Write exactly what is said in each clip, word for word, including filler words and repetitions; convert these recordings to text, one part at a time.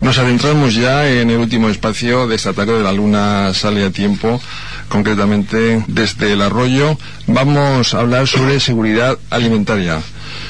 Nos adentramos ya en el último espacio de esta tarde de La Luna Sale a Tiempo, concretamente desde El Arroyo. Vamos a hablar sobre seguridad alimentaria.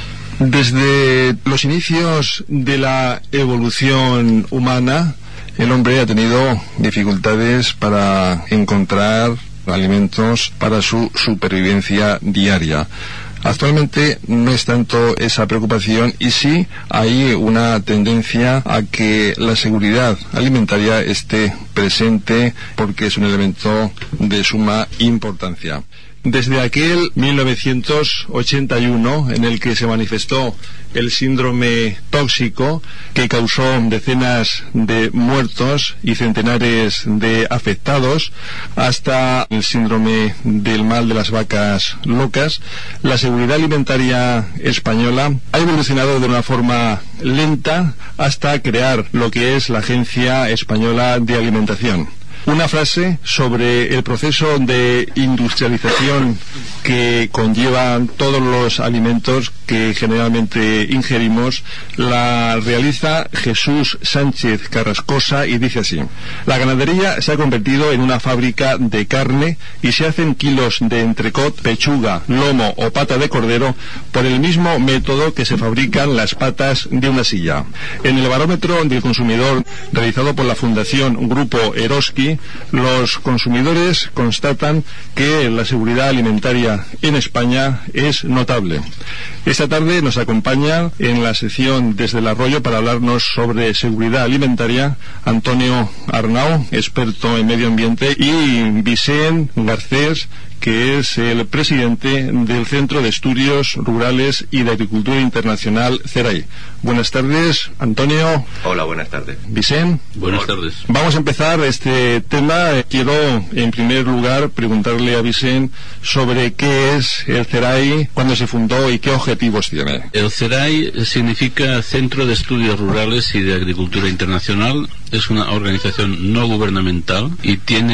Desde los inicios de la evolución humana, el hombre ha tenido dificultades para encontrar alimentos para su supervivencia diaria. Actualmente no es tanto esa preocupación y sí hay una tendencia a que la seguridad alimentaria esté presente porque es un elemento de suma importancia. Desde aquel mil novecientos ochenta y uno, en el que se manifestó el síndrome tóxico que causó decenas de muertos y centenares de afectados, hasta el síndrome del mal de las vacas locas, la seguridad alimentaria española ha evolucionado de una forma lenta hasta crear lo que es la Agencia Española de Alimentación. Una frase sobre el proceso de industrialización que conlleva todos los alimentos que generalmente ingerimos la realiza Jesús Sánchez Carrascosa y dice así: la ganadería se ha convertido en una fábrica de carne y se hacen kilos de entrecot, pechuga, lomo o pata de cordero por el mismo método que se fabrican las patas de una silla. En el barómetro del consumidor realizado por la Fundación Grupo Eroski, los consumidores constatan que la seguridad alimentaria en España es notable. Esta tarde nos acompaña en la sección Desde el Arroyo para hablarnos sobre seguridad alimentaria Antonio Arnau, experto en medio ambiente, y Vicent Garcés, que es el presidente del Centro de Estudios Rurales y de Agricultura Internacional, CERAI. Buenas tardes, Antonio. Hola, buenas tardes. Vicent. Buenas tardes. Vamos a empezar este tema. Quiero, en primer lugar, preguntarle a Vicent sobre qué es el CERAI, cuándo se fundó y qué objetivos tiene. El CERAI significa Centro de Estudios Rurales y de Agricultura Internacional. Es una organización no gubernamental y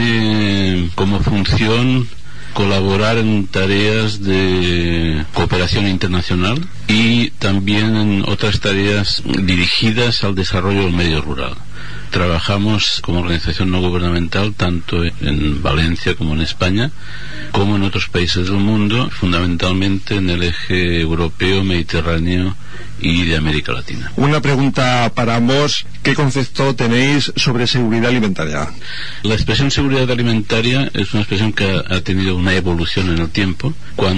tiene como función colaborar en tareas de cooperación internacional y también en otras tareas dirigidas al desarrollo del medio rural. Trabajamos como organización no gubernamental tanto en Valencia como en España, como en otros países del mundo, fundamentalmente en el eje europeo, mediterráneo y de América Latina. Una pregunta para ambos: ¿qué concepto tenéis sobre seguridad alimentaria? La expresión seguridad alimentaria es una expresión que ha, ha tenido una evolución en el tiempo.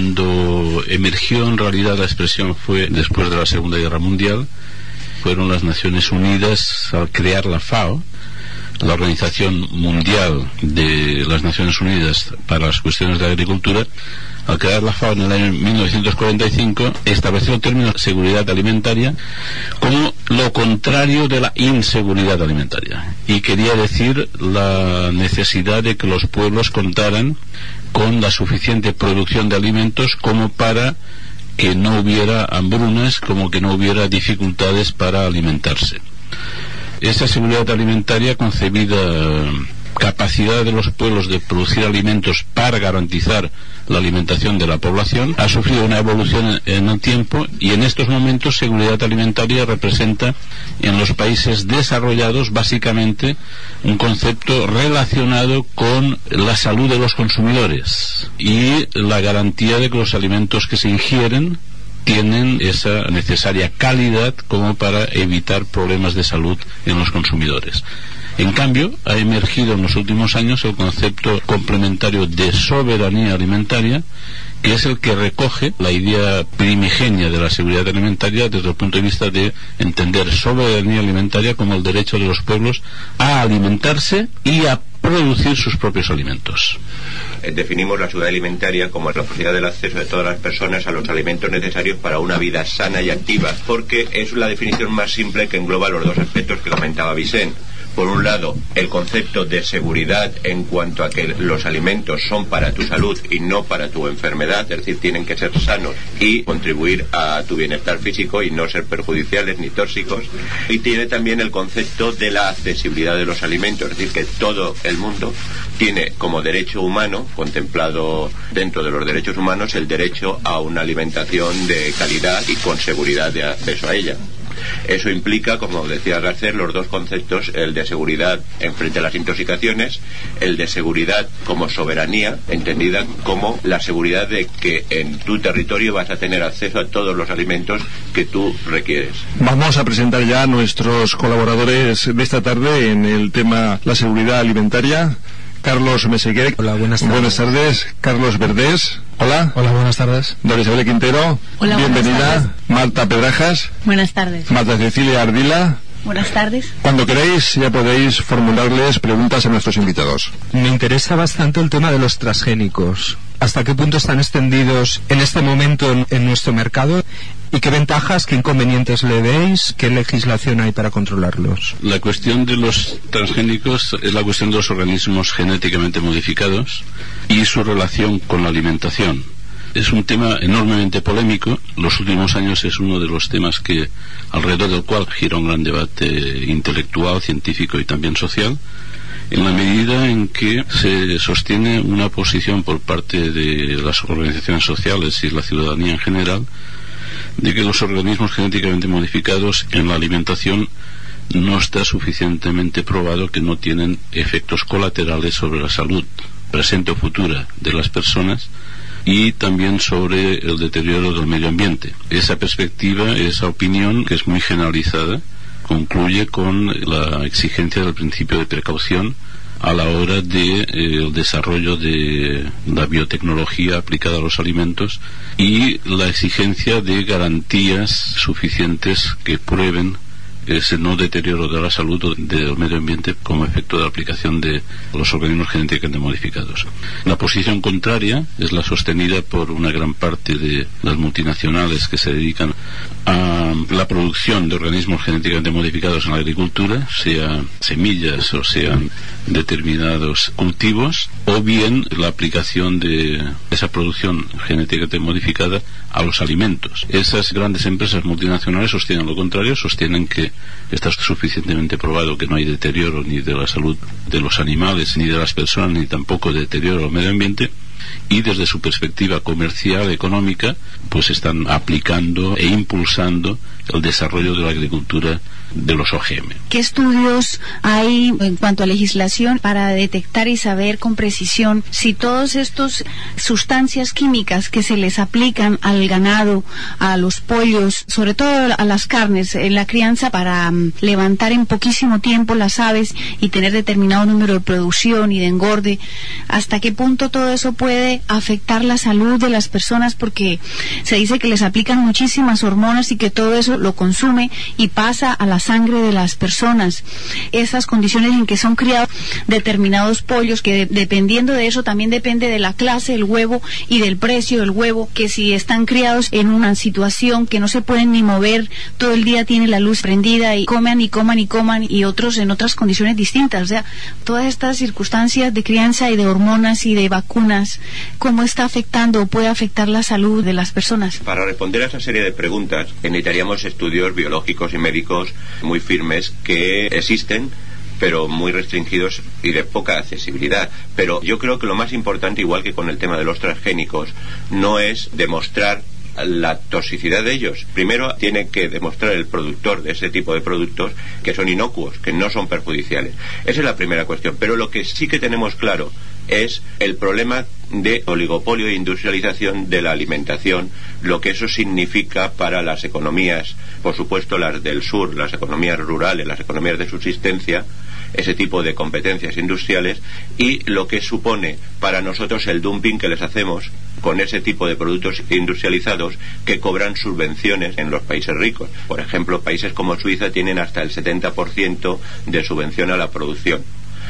Cuando emergió en realidad la expresión fue después de la Segunda Guerra Mundial. Fueron las Naciones Unidas, al crear la FAO, la Organización Mundial de las Naciones Unidas para las Cuestiones de Agricultura. Al crear la FAO en el año mil novecientos cuarenta y cinco, estableció el término seguridad alimentaria como lo contrario de la inseguridad alimentaria, y quería decir la necesidad de que los pueblos contaran con la suficiente producción de alimentos como para que no hubiera hambrunas, como que no hubiera dificultades para alimentarse. Esa seguridad alimentaria, concebida capacidad de los pueblos de producir alimentos para garantizar la alimentación de la población, ha sufrido una evolución en el tiempo, y en estos momentos seguridad alimentaria representa en los países desarrollados básicamente un concepto relacionado con la salud de los consumidores y la garantía de que los alimentos que se ingieren tienen esa necesaria calidad como para evitar problemas de salud en los consumidores. En cambio, ha emergido en los últimos años el concepto complementario de soberanía alimentaria, que es el que recoge la idea primigenia de la seguridad alimentaria desde el punto de vista de entender soberanía alimentaria como el derecho de los pueblos a alimentarse y a producir sus propios alimentos. Definimos la seguridad alimentaria como la posibilidad del acceso de todas las personas a los alimentos necesarios para una vida sana y activa, porque es la definición más simple que engloba los dos aspectos que comentaba Vicent. Por un lado, el concepto de seguridad en cuanto a que los alimentos son para tu salud y no para tu enfermedad, es decir, tienen que ser sanos y contribuir a tu bienestar físico y no ser perjudiciales ni tóxicos. Y tiene también el concepto de la accesibilidad de los alimentos, es decir, que todo el mundo tiene como derecho humano, contemplado dentro de los derechos humanos, el derecho a una alimentación de calidad y con seguridad de acceso a ella. Eso implica, como decía Garcés, los dos conceptos, el de seguridad en frente a las intoxicaciones, el de seguridad como soberanía, entendida como la seguridad de que en tu territorio vas a tener acceso a todos los alimentos que tú requieres. Vamos a presentar ya a nuestros colaboradores de esta tarde en el tema la seguridad alimentaria. Carlos Meseguer. Hola, buenas tardes. Buenas tardes. Carlos Verdés. Hola. Hola, buenas tardes. Doris Isabel Quintero. Hola, bienvenida. Marta Pedrajas. Buenas tardes. Marta Cecilia Ardila. Buenas tardes. Cuando queráis ya podéis formularles preguntas a nuestros invitados. Me interesa bastante el tema de los transgénicos. ¿Hasta qué punto están extendidos en este momento en, en nuestro mercado? ¿Y qué ventajas, qué inconvenientes le veis? ¿Qué legislación hay para controlarlos? La cuestión de los transgénicos es la cuestión de los organismos genéticamente modificados y su relación con la alimentación. Es un tema enormemente polémico. Los últimos años es uno de los temas que alrededor del cual gira un gran debate intelectual, científico y también social, en la medida en que se sostiene una posición por parte de las organizaciones sociales y la ciudadanía en general de que los organismos genéticamente modificados en la alimentación no está suficientemente probado que no tienen efectos colaterales sobre la salud presente o futura de las personas y también sobre el deterioro del medio ambiente. Esa perspectiva, esa opinión, que es muy generalizada, concluye con la exigencia del principio de precaución a la hora de eh, el desarrollo de la biotecnología aplicada a los alimentos y la exigencia de garantías suficientes que prueben ese no deterioro de la salud o del medio ambiente como efecto de la aplicación de los organismos genéticamente modificados. La posición contraria es la sostenida por una gran parte de las multinacionales que se dedican a la producción de organismos genéticamente modificados en la agricultura, sea semillas o sean determinados cultivos, o bien la aplicación de esa producción genéticamente modificada a los alimentos. Esas grandes empresas multinacionales sostienen lo contrario, sostienen que está suficientemente probado que no hay deterioro ni de la salud de los animales, ni de las personas, ni tampoco deterioro del medio ambiente, y desde su perspectiva comercial, económica, pues están aplicando e impulsando el desarrollo de la agricultura de los O G M. ¿Qué estudios hay en cuanto a legislación para detectar y saber con precisión si todas estas sustancias químicas que se les aplican al ganado, a los pollos, sobre todo a las carnes, en la crianza para um, levantar en poquísimo tiempo las aves y tener determinado número de producción y de engorde, hasta qué punto todo eso puede afectar la salud de las personas? Porque se dice que les aplican muchísimas hormonas y que todo eso lo consume y pasa a la sangre de las personas. Esas condiciones en que son criados determinados pollos, que de, dependiendo de eso también depende de la clase del huevo y del precio del huevo, que si están criados en una situación que no se pueden ni mover, todo el día tiene la luz prendida y coman y coman y coman, y otros en otras condiciones distintas. O sea, todas estas circunstancias de crianza y de hormonas y de vacunas, ¿cómo está afectando o puede afectar la salud de las personas? Para responder a esa serie de preguntas necesitaríamos estudios biológicos y médicos muy firmes que existen, pero muy restringidos y de poca accesibilidad. Pero yo creo que lo más importante, igual que con el tema de los transgénicos, no es demostrar la toxicidad de ellos. Primero tiene que demostrar el productor de ese tipo de productos que son inocuos, que no son perjudiciales. Esa es la primera cuestión. Pero lo que sí que tenemos claro es el problema de oligopolio e industrialización de la alimentación, lo que eso significa para las economías, por supuesto las del sur, las economías rurales, las economías de subsistencia, ese tipo de competencias industriales, y lo que supone para nosotros el dumping que les hacemos con ese tipo de productos industrializados que cobran subvenciones en los países ricos. Por ejemplo, países como Suiza tienen hasta el setenta por ciento de subvención a la producción.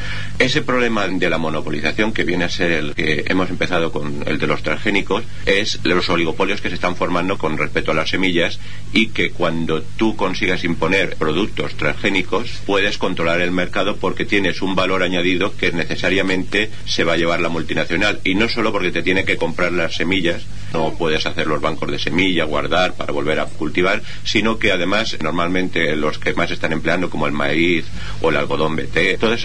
Ese problema de la monopolización, que viene a ser el que hemos empezado con el de los transgénicos, es los oligopolios que se están formando con respecto a las semillas, y que cuando tú consigas imponer productos transgénicos puedes controlar el mercado porque tienes un valor añadido que necesariamente se va a llevar la multinacional, y no solo porque te tiene que comprar las semillas, no puedes hacer los bancos de semilla, guardar para volver a cultivar, sino que además normalmente los que más están empleando, como el maíz o el algodón B T, todos esos tipos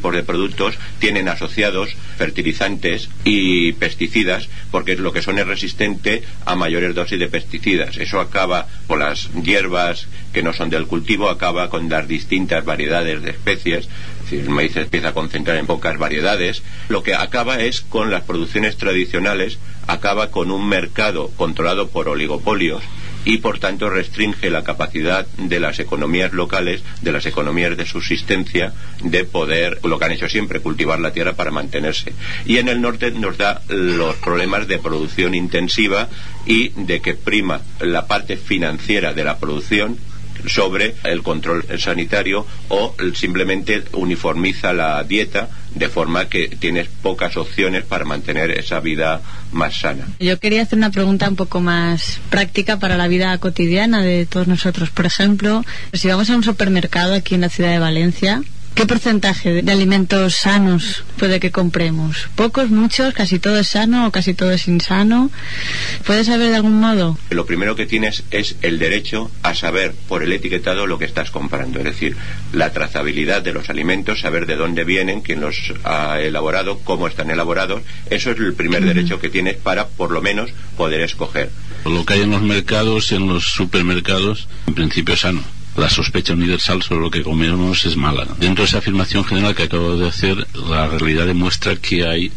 tipos de productos tienen asociados fertilizantes y pesticidas, porque lo que son es resistente a mayores dosis de pesticidas. Eso acaba con las hierbas que no son del cultivo, acaba con las distintas variedades de especies. Si el maíz se empieza a concentrar en pocas variedades, lo que acaba es con las producciones tradicionales, acaba con un mercado controlado por oligopolios y por tanto restringe la capacidad de las economías locales, de las economías de subsistencia, de poder, lo que han hecho siempre, cultivar la tierra para mantenerse. Y en el norte nos da los problemas de producción intensiva y de que prima la parte financiera de la producción sobre el control sanitario, o simplemente uniformiza la dieta de forma que tienes pocas opciones para mantener esa vida más sana. Yo quería hacer una pregunta un poco más práctica para la vida cotidiana de todos nosotros. Por ejemplo, si vamos a un supermercado aquí en la ciudad de Valencia, ¿qué porcentaje de alimentos sanos puede que compremos? ¿Pocos, muchos, casi todo es sano o casi todo es insano? ¿Puedes saber de algún modo? Lo primero que tienes es el derecho a saber por el etiquetado lo que estás comprando, es decir, la trazabilidad de los alimentos, saber de dónde vienen, quién los ha elaborado, cómo están elaborados. Eso es el primer uh-huh. derecho que tienes para, por lo menos, poder escoger. Lo que hay en los mercados y en los supermercados, en principio es sano. La sospecha universal sobre lo que comemos es mala. Dentro de esa afirmación general que acabo de hacer, la realidad demuestra que hay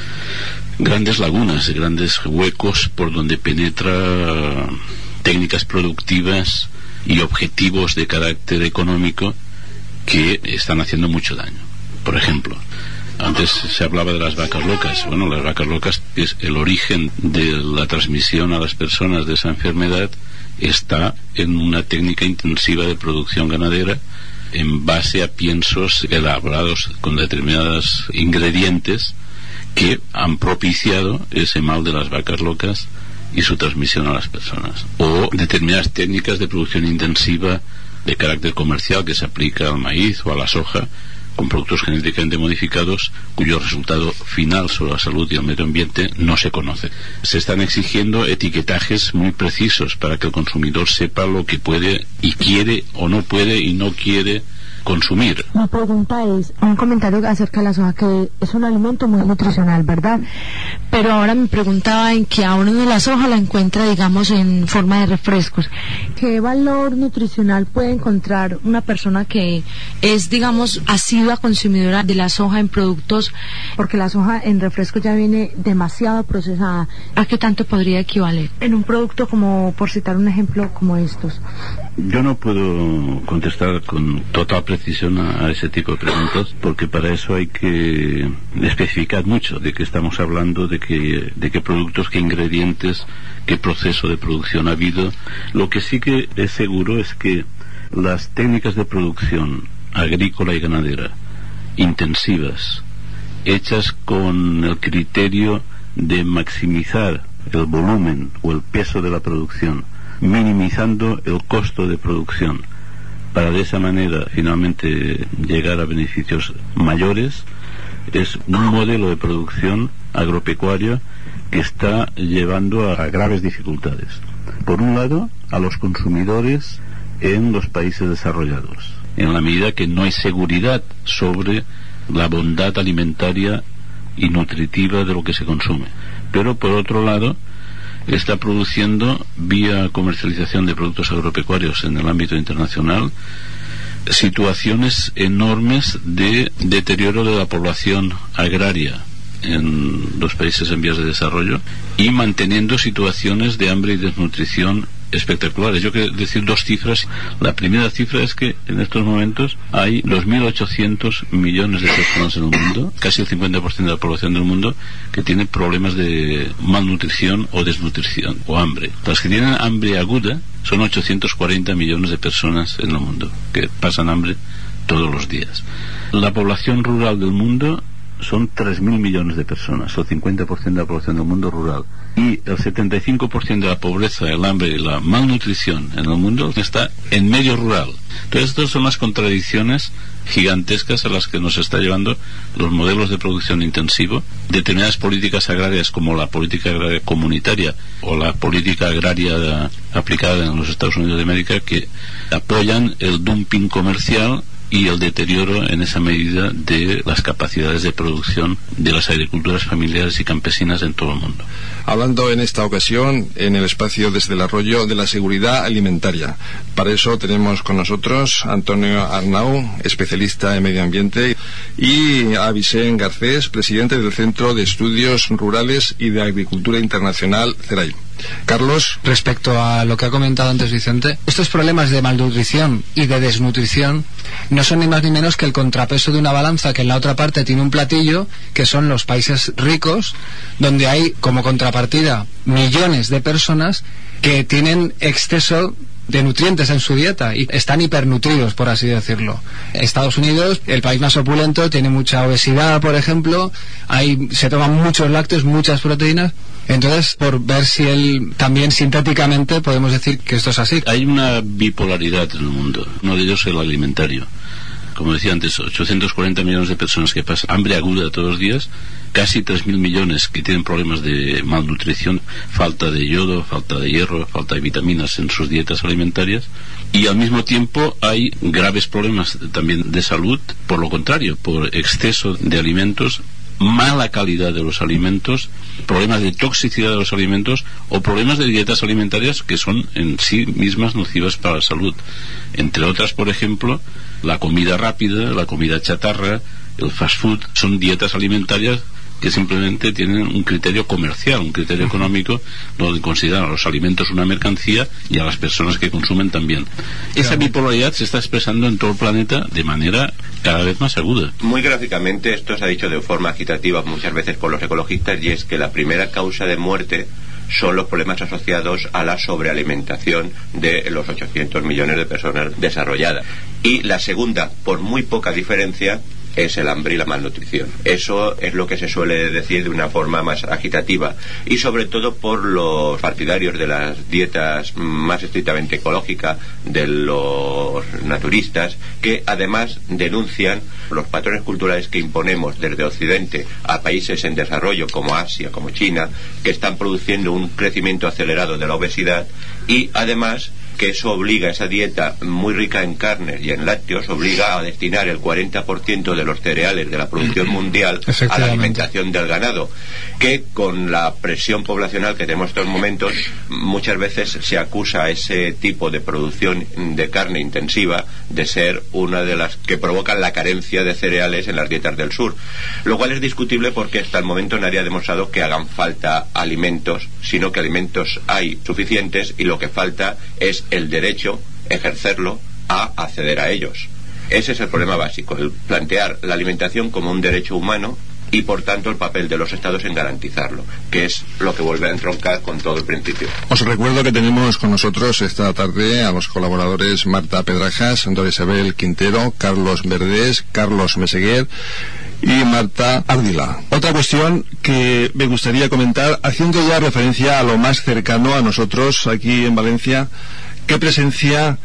grandes lagunas, grandes huecos por donde penetra técnicas productivas y objetivos de carácter económico que están haciendo mucho daño. Por ejemplo, antes se hablaba de las vacas locas. Bueno, las vacas locas es el origen de la transmisión a las personas de esa enfermedad. Está en una técnica intensiva de producción ganadera en base a piensos elaborados con determinados ingredientes que han propiciado ese mal de las vacas locas y su transmisión a las personas. O determinadas técnicas de producción intensiva de carácter comercial que se aplica al maíz o a la soja, con productos genéticamente modificados cuyo resultado final sobre la salud y el medio ambiente no se conoce. Se están exigiendo etiquetajes muy precisos para que el consumidor sepa lo que puede y quiere o no puede y no quiere consumir. Mi pregunta es un comentario acerca de la soja, que es un alimento muy nutricional, ¿verdad? Pero ahora me preguntaba en que a uno de la soja la encuentra, digamos, en forma de refrescos. ¿Qué valor nutricional puede encontrar una persona que es, digamos, asidua consumidora de la soja en productos? Porque la soja en refrescos ya viene demasiado procesada. ¿A qué tanto podría equivaler en un producto como, por citar un ejemplo, como estos? Yo no puedo contestar con total precisión a, a ese tipo de preguntas, porque para eso hay que especificar mucho de qué estamos hablando, de qué, de qué productos, qué ingredientes, qué proceso de producción ha habido. Lo que sí que es seguro es que las técnicas de producción agrícola y ganadera intensivas, hechas con el criterio de maximizar el volumen o el peso de la producción, minimizando el costo de producción, para de esa manera finalmente llegar a beneficios mayores, es un modelo de producción agropecuaria que está llevando a, a graves dificultades. Por un lado, a los consumidores en los países desarrollados, en la medida que no hay seguridad sobre la bondad alimentaria y nutritiva de lo que se consume. Pero por otro lado, está produciendo, vía comercialización de productos agropecuarios en el ámbito internacional, situaciones enormes de deterioro de la población agraria en los países en vías de desarrollo y manteniendo situaciones de hambre y desnutrición espectaculares. Yo quiero decir dos cifras. La primera cifra es que en estos momentos hay dos mil ochocientos millones de personas en el mundo, casi el cincuenta por ciento de la población del mundo, que tiene problemas de malnutrición o desnutrición o hambre. Las que tienen hambre aguda son ochocientos cuarenta millones de personas en el mundo que pasan hambre todos los días. La población rural del mundo son tres mil millones de personas, o cincuenta por ciento de la población del mundo rural. Y el setenta y cinco por ciento de la pobreza, el hambre y la malnutrición en el mundo está en medio rural. Entonces, estas son las contradicciones gigantescas a las que nos está llevando los modelos de producción intensivo, determinadas políticas agrarias como la política agraria comunitaria o la política agraria aplicada en los Estados Unidos de América, que apoyan el dumping comercial y el deterioro en esa medida de las capacidades de producción de las agriculturas familiares y campesinas en todo el mundo. Hablando en esta ocasión, en el espacio Desde el Arroyo, de la seguridad alimentaria. Para eso tenemos con nosotros a Antonio Arnau, especialista en medio ambiente, y a Vicent Garcés, presidente del Centro de Estudios Rurales y de Agricultura Internacional, CERAI. Carlos. Respecto a lo que ha comentado antes Vicente, estos problemas de malnutrición y de desnutrición no son ni más ni menos que el contrapeso de una balanza que en la otra parte tiene un platillo, que son los países ricos, donde hay como contrapartida millones de personas que tienen exceso de nutrientes en su dieta y están hipernutridos, por así decirlo. Estados Unidos, el país más opulento, tiene mucha obesidad, por ejemplo, hay, se toman muchos lácteos, muchas proteínas. Entonces, por ver si él también sintéticamente podemos decir que esto es así. Hay una bipolaridad en el mundo. Uno de ellos es el alimentario. Como decía antes, ochocientos cuarenta millones de personas que pasan hambre aguda todos los días, casi tres mil millones que tienen problemas de malnutrición, falta de yodo, falta de hierro, falta de vitaminas en sus dietas alimentarias, y al mismo tiempo hay graves problemas también de salud, por lo contrario, por exceso de alimentos, mala calidad de los alimentos, problemas de toxicidad de los alimentos o problemas de dietas alimentarias que son en sí mismas nocivas para la salud. Entre otras, por ejemplo, la comida rápida, la comida chatarra, el fast food, son dietas alimentarias que simplemente tienen un criterio comercial, un criterio económico, donde consideran a los alimentos una mercancía y a las personas que consumen también. Esa bipolaridad se está expresando en todo el planeta de manera cada vez más aguda. Muy gráficamente, esto se ha dicho de forma agitativa muchas veces por los ecologistas, y es que la primera causa de muerte son los problemas asociados a la sobrealimentación de los ochocientos millones de personas desarrolladas. Y la segunda, por muy poca diferencia, es el hambre y la malnutrición. Eso es lo que se suele decir de una forma más agitativa, y sobre todo por los partidarios de las dietas más estrictamente ecológicas, de los naturistas, que además denuncian los patrones culturales que imponemos desde Occidente a países en desarrollo como Asia, como China, que están produciendo un crecimiento acelerado de la obesidad, y además que eso obliga, esa dieta muy rica en carnes y en lácteos, obliga a destinar el cuarenta por ciento de los cereales de la producción mundial a la alimentación del ganado, que con la presión poblacional que tenemos en estos momentos, muchas veces se acusa a ese tipo de producción de carne intensiva de ser una de las que provocan la carencia de cereales en las dietas del sur, lo cual es discutible porque hasta el momento nadie ha demostrado que hagan falta alimentos, sino que alimentos hay suficientes y lo que falta es el derecho, ejercerlo, a acceder a ellos. Ese es el problema básico, el plantear la alimentación como un derecho humano y por tanto el papel de los estados en garantizarlo, que es lo que vuelve a entroncar con todo el principio. Os recuerdo que tenemos con nosotros esta tarde a los colaboradores Marta Pedrajas, Dora Isabel Quintero, Carlos Verdés, Carlos Meseguer y Marta Ardila. Otra cuestión que me gustaría comentar, haciendo ya referencia a lo más cercano a nosotros aquí en Valencia, ¿qué presencia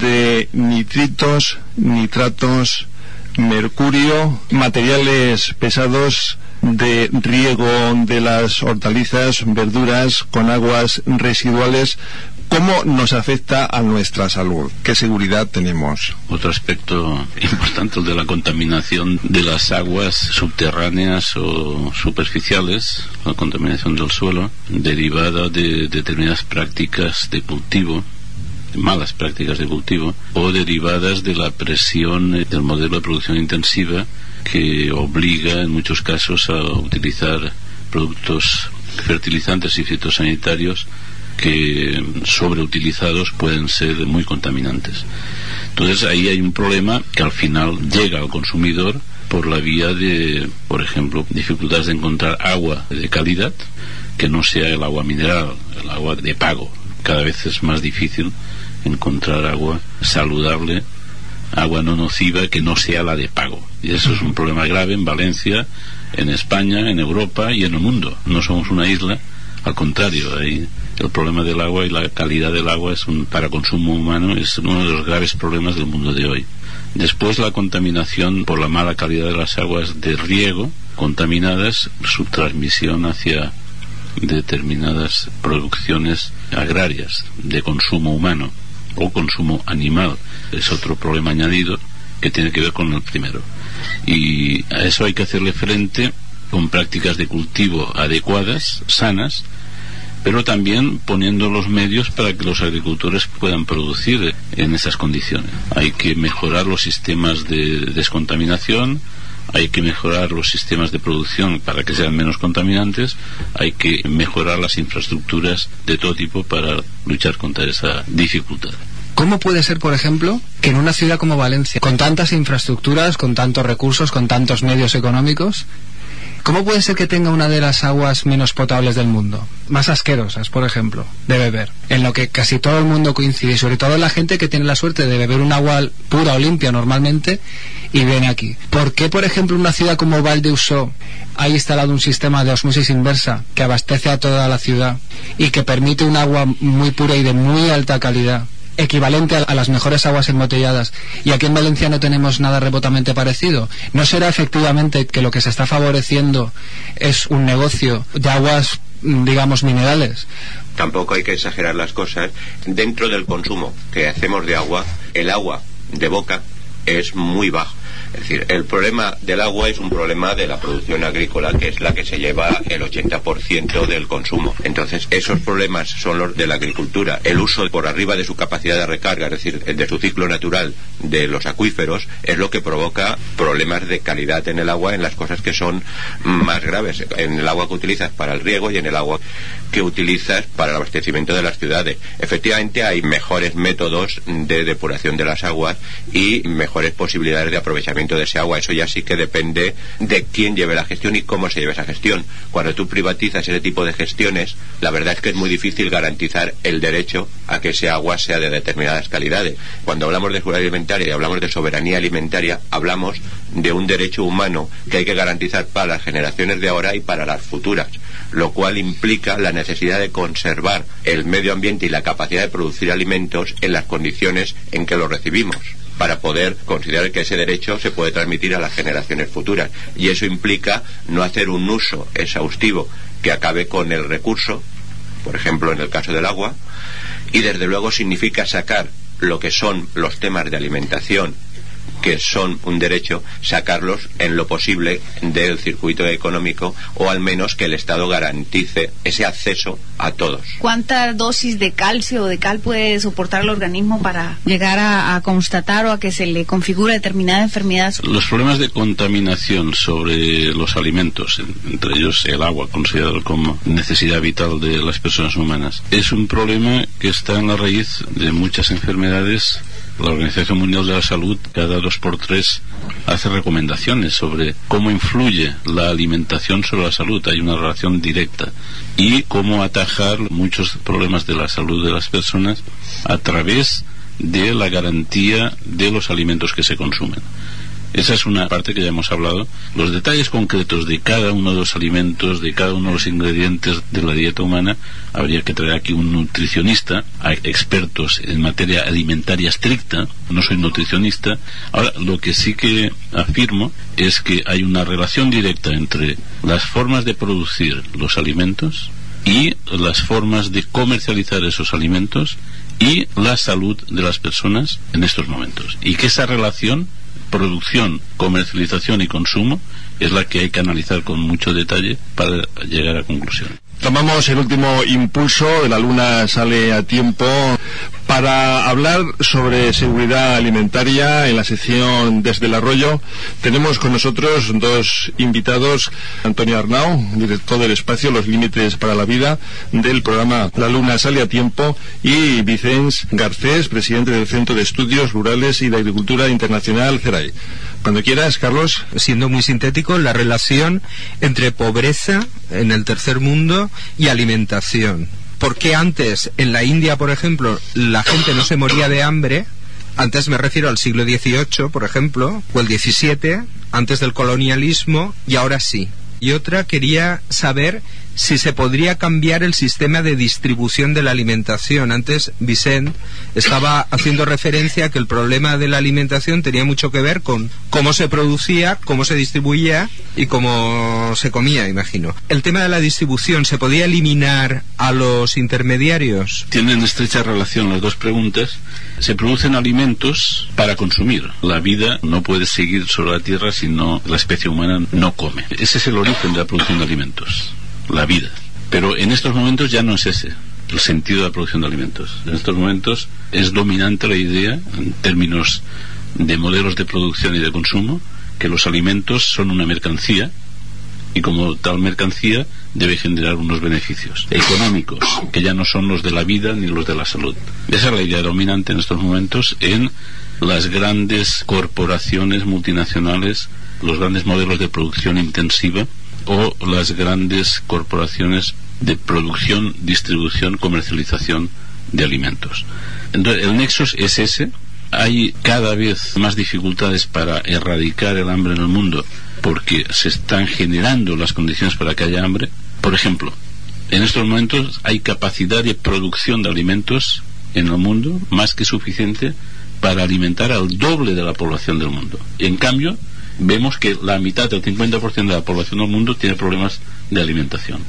de nitritos, nitratos, mercurio, materiales pesados de riego de las hortalizas, verduras con aguas residuales, cómo nos afecta a nuestra salud? ¿Qué seguridad tenemos? Otro aspecto importante, el de la contaminación de las aguas subterráneas o superficiales, la contaminación del suelo, derivada de determinadas prácticas de cultivo, malas prácticas de cultivo, o derivadas de la presión del modelo de producción intensiva que obliga en muchos casos a utilizar productos fertilizantes y fitosanitarios que sobreutilizados pueden ser muy contaminantes. Entonces ahí hay un problema que al final llega al consumidor por la vía de, por ejemplo, dificultades de encontrar agua de calidad que no sea el agua mineral, el agua de pago. Cada vez es más difícil encontrar agua saludable, agua no nociva que no sea la de pago, y eso es un problema grave en Valencia, en España, en Europa y en el mundo. No somos una isla, al contrario, hay el problema del agua y la calidad del agua es un, para consumo humano es uno de los graves problemas del mundo de hoy. Después, la contaminación por la mala calidad de las aguas de riego contaminadas, su transmisión hacia determinadas producciones agrarias de consumo humano o consumo animal es otro problema añadido que tiene que ver con el primero. Y a eso hay que hacerle frente con prácticas de cultivo adecuadas, sanas, pero también poniendo los medios para que los agricultores puedan producir en esas condiciones. Hay que mejorar los sistemas de descontaminación, hay que mejorar los sistemas de producción para que sean menos contaminantes, hay que mejorar las infraestructuras de todo tipo para luchar contra esa dificultad. ¿Cómo puede ser, por ejemplo, que en una ciudad como Valencia, con tantas infraestructuras, con tantos recursos, con tantos medios económicos, ¿cómo puede ser que tenga una de las aguas menos potables del mundo? Más asquerosas, por ejemplo, de beber. En lo que casi todo el mundo coincide, y sobre todo la gente que tiene la suerte de beber un agua pura o limpia normalmente y viene aquí. ¿Por qué, por ejemplo, en una ciudad como Valdeusó ha instalado un sistema de osmosis inversa que abastece a toda la ciudad y que permite un agua muy pura y de muy alta calidad, equivalente a las mejores aguas embotelladas, y aquí en Valencia no tenemos nada remotamente parecido? ¿No será efectivamente que lo que se está favoreciendo es un negocio de aguas, digamos, minerales? Tampoco hay que exagerar las cosas. Dentro del consumo que hacemos de agua, el agua de boca es muy bajo. Es decir, el problema del agua es un problema de la producción agrícola, que es la que se lleva el ochenta por ciento del consumo. Entonces, esos problemas son los de la agricultura. El uso por arriba de su capacidad de recarga, es decir, de su ciclo natural de los acuíferos, es lo que provoca problemas de calidad en el agua, en las cosas que son más graves, en el agua que utilizas para el riego y en el agua que utilizas para el abastecimiento de las ciudades. Efectivamente, hay mejores métodos de depuración de las aguas y mejores posibilidades de aprovechamiento de ese agua. Eso ya sí que depende de quién lleve la gestión y cómo se lleve esa gestión. Cuando tú privatizas ese tipo de gestiones, la verdad es que es muy difícil garantizar el derecho a que ese agua sea de determinadas calidades. Cuando hablamos de seguridad alimentaria y hablamos de soberanía alimentaria, hablamos de un derecho humano que hay que garantizar para las generaciones de ahora y para las futuras, lo cual implica la necesidad de conservar el medio ambiente y la capacidad de producir alimentos en las condiciones en que los recibimos, para poder considerar que ese derecho se puede transmitir a las generaciones futuras. Y eso implica no hacer un uso exhaustivo que acabe con el recurso, por ejemplo en el caso del agua, y desde luego significa sacar lo que son los temas de alimentación, que son un derecho, sacarlos en lo posible del circuito económico, o al menos que el Estado garantice ese acceso a todos. ¿Cuánta dosis de calcio o de cal puede soportar el organismo para llegar a, a constatar o a que se le configure determinada enfermedad? Los problemas de contaminación sobre los alimentos, entre ellos el agua, considerado como necesidad vital de las personas humanas, es un problema que está en la raíz de muchas enfermedades. La Organización Mundial de la Salud cada dos por tres hace recomendaciones sobre cómo influye la alimentación sobre la salud. Hay una relación directa. Y cómo atajar muchos problemas de la salud de las personas a través de la garantía de los alimentos que se consumen. Esa es una parte que ya hemos hablado. Los detalles concretos de cada uno de los alimentos, de cada uno de los ingredientes de la dieta humana, habría que traer aquí un nutricionista, a expertos en materia alimentaria estricta. No soy nutricionista. Ahora, lo que sí que afirmo es que hay una relación directa entre las formas de producir los alimentos y las formas de comercializar esos alimentos y la salud de las personas en estos momentos. Y que esa relación, producción, comercialización y consumo, es la que hay que analizar con mucho detalle para llegar a conclusiones. Tomamos el último impulso de La Luna Sale a Tiempo para hablar sobre seguridad alimentaria. En la sección Desde el Arroyo tenemos con nosotros dos invitados: Antonio Arnau, director del espacio Los Límites para la Vida del programa La Luna Sale a Tiempo, y Vicens Garcés, presidente del Centro de Estudios Rurales y de Agricultura Internacional, CERAI. Cuando quieras, Carlos. Siendo muy sintético, la relación entre pobreza en el tercer mundo y alimentación. ¿Por qué antes, en la India, por ejemplo, la gente no se moría de hambre? Antes me refiero al siglo dieciocho, por ejemplo, o el diecisiete, antes del colonialismo, y ahora sí. Y otra, quería saber si se podría cambiar el sistema de distribución de la alimentación. Antes Vicent estaba haciendo referencia a que el problema de la alimentación tenía mucho que ver con cómo se producía, cómo se distribuía y cómo se comía, imagino. El tema de la distribución, ¿se podía eliminar a los intermediarios? Tienen estrecha relación las dos preguntas. Se producen alimentos para consumir. La vida no puede seguir sobre la tierra si no la especie humana no come. Ese es el origen de la producción de alimentos, la vida. Pero en estos momentos ya no es ese el sentido de la producción de alimentos. En estos momentos es dominante la idea, en términos de modelos de producción y de consumo, que los alimentos son una mercancía y como tal mercancía debe generar unos beneficios económicos que ya no son los de la vida ni los de la salud. Esa es la idea dominante en estos momentos en las grandes corporaciones multinacionales, los grandes modelos de producción intensiva o las grandes corporaciones de producción, distribución, comercialización de alimentos. Entonces el nexo es ese. Hay cada vez más dificultades para erradicar el hambre en el mundo porque se están generando las condiciones para que haya hambre. Por ejemplo, en estos momentos hay capacidad de producción de alimentos en el mundo más que suficiente para alimentar al doble de la población del mundo. Y en cambio, vemos que la mitad del cincuenta por ciento de la población del mundo tiene problemas de alimentación.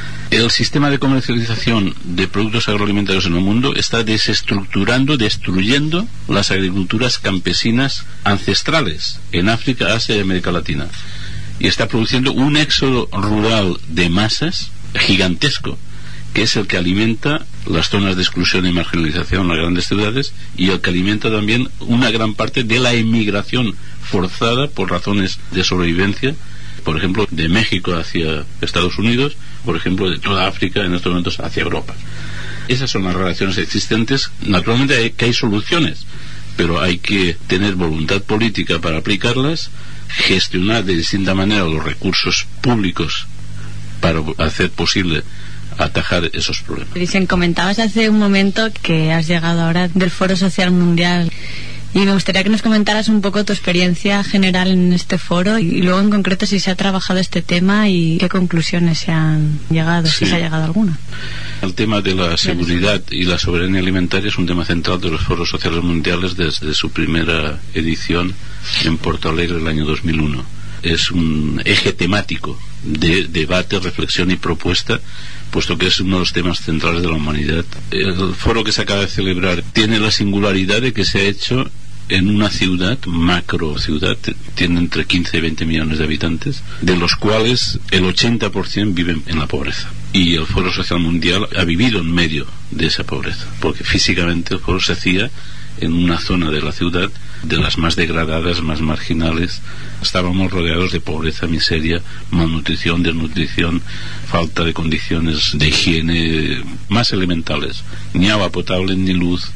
El sistema de comercialización de productos agroalimentarios en el mundo está desestructurando, destruyendo las agriculturas campesinas ancestrales en África, Asia y América Latina. Y está produciendo un éxodo rural de masas gigantesco, que es el que alimenta las zonas de exclusión y marginalización en las grandes ciudades y el que alimenta también una gran parte de la emigración forzada por razones de sobrevivencia, por ejemplo, de México hacia Estados Unidos, por ejemplo, de toda África en estos momentos hacia Europa. Esas son las relaciones existentes. Naturalmente hay, que hay soluciones, pero hay que tener voluntad política para aplicarlas, gestionar de distinta manera los recursos públicos para hacer posible atajar esos problemas. Dicen, comentabas hace un momento que has llegado ahora del Foro Social Mundial y me gustaría que nos comentaras un poco tu experiencia general en este foro y luego en concreto si se ha trabajado este tema y qué conclusiones se han llegado, sí. Si se ha llegado a alguna. El tema de la seguridad y la soberanía alimentaria es un tema central de los foros sociales mundiales desde su primera edición en Porto Alegre el año dos mil uno. Es un eje temático de debate, reflexión y propuesta, puesto que es uno de los temas centrales de la humanidad. El foro que se acaba de celebrar tiene la singularidad de que se ha hecho en una ciudad, macro ciudad, tiene entre quince y veinte millones de habitantes, de los cuales el ochenta por ciento viven en la pobreza. Y el Foro Social Mundial ha vivido en medio de esa pobreza, porque físicamente el foro se hacía en una zona de la ciudad de las más degradadas, más marginales. Estábamos rodeados de pobreza, miseria, malnutrición, desnutrición, falta de condiciones de higiene más elementales. Ni agua potable, ni luz,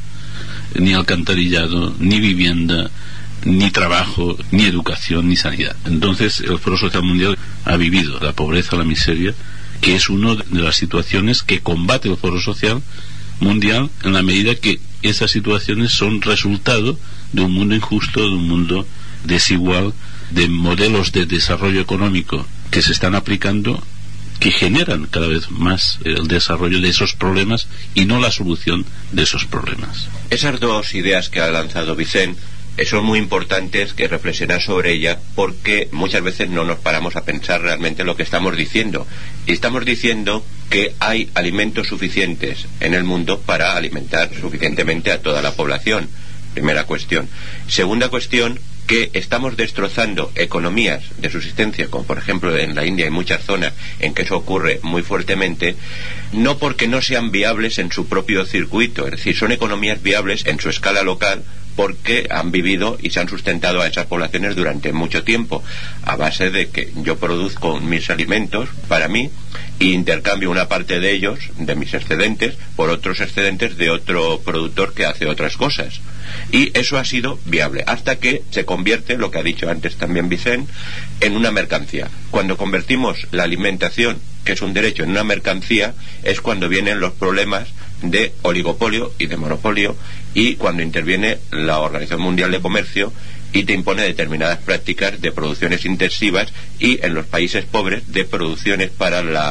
ni alcantarillado, ni vivienda, ni trabajo, ni educación, ni sanidad. Entonces el Foro Social Mundial ha vivido la pobreza, la miseria, que es una de las situaciones que combate el Foro Social Mundial en la medida que esas situaciones son resultado de un mundo injusto, de un mundo desigual, de modelos de desarrollo económico que se están aplicando, que generan cada vez más el desarrollo de esos problemas y no la solución de esos problemas. Esas dos ideas que ha lanzado Vicent son muy importantes que reflexionar sobre ellas, porque muchas veces no nos paramos a pensar realmente lo que estamos diciendo. Y estamos diciendo que hay alimentos suficientes en el mundo para alimentar suficientemente a toda la población. Primera cuestión. Segunda cuestión, que estamos destrozando economías de subsistencia, como por ejemplo en la India hay muchas zonas en que eso ocurre muy fuertemente, no porque no sean viables en su propio circuito, es decir, son economías viables en su escala local porque han vivido y se han sustentado a esas poblaciones durante mucho tiempo, a base de que yo produzco mis alimentos para mí e intercambio una parte de ellos, de mis excedentes, por otros excedentes de otro productor que hace otras cosas. Y eso ha sido viable, hasta que se convierte, lo que ha dicho antes también Vicent, en una mercancía. Cuando convertimos la alimentación, que es un derecho, en una mercancía, es cuando vienen los problemas de oligopolio y de monopolio, y cuando interviene la Organización Mundial de Comercio y te impone determinadas prácticas de producciones intensivas y en los países pobres de producciones para la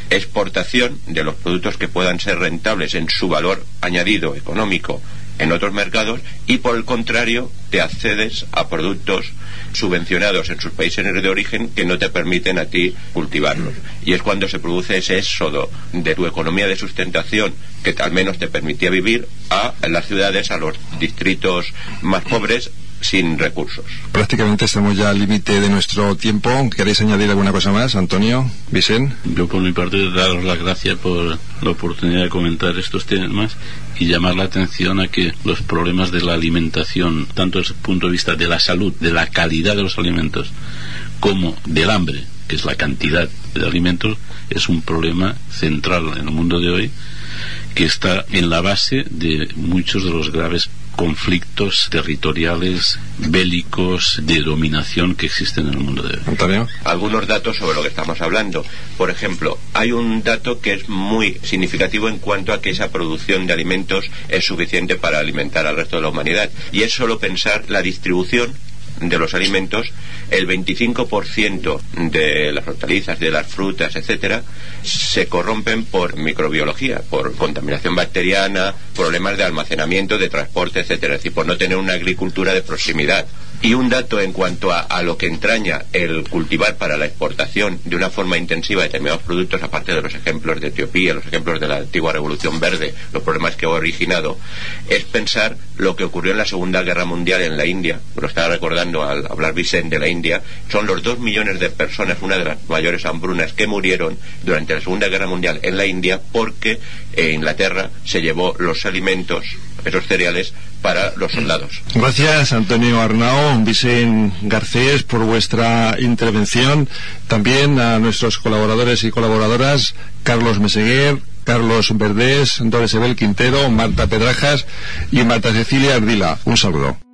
exportación de los productos que puedan ser rentables en su valor añadido económico en otros mercados, y por el contrario te accedes a productos subvencionados en sus países de origen que no te permiten a ti cultivarlos, y es cuando se produce ese éxodo de tu economía de sustentación que al menos te permitía vivir a las ciudades, a los distritos más pobres sin recursos. Prácticamente estamos ya al límite de nuestro tiempo. ¿Queréis añadir alguna cosa más, Antonio, Vicente? Yo por mi parte daros las gracias por la oportunidad de comentar estos temas y llamar la atención a que los problemas de la alimentación, tanto desde el punto de vista de la salud, de la calidad de los alimentos, como del hambre, que es la cantidad de alimentos, es un problema central en el mundo de hoy, que está en la base de muchos de los graves conflictos territoriales, bélicos, de dominación que existen en el mundo de hoy. Antonio. Algunos datos sobre lo que estamos hablando. Por ejemplo, hay un dato que es muy significativo en cuanto a que esa producción de alimentos es suficiente para alimentar al resto de la humanidad, y es solo pensar la distribución de los alimentos. El veinticinco por ciento de las hortalizas, de las frutas, etcétera, se corrompen por microbiología, por contaminación bacteriana, problemas de almacenamiento, de transporte, etcétera, es decir, por no tener una agricultura de proximidad. Y un dato en cuanto a, a lo que entraña el cultivar para la exportación de una forma intensiva determinados productos, aparte de los ejemplos de Etiopía, los ejemplos de la antigua Revolución Verde, los problemas que ha originado, es pensar lo que ocurrió en la Segunda Guerra Mundial en la India. Lo estaba recordando al hablar Vicente de la India. Son los dos millones de personas, una de las mayores hambrunas que murieron durante la Segunda Guerra Mundial en la India, porque eh, Inglaterra se llevó los alimentos, esos cereales, para los soldados. Gracias, Antonio Arnao, Vicente Garcés, por vuestra intervención. También a nuestros colaboradores y colaboradoras, Carlos Meseguer, Carlos Verdés, Doresebel Quintero, Marta Pedrajas y Marta Cecilia Ardila. Un saludo.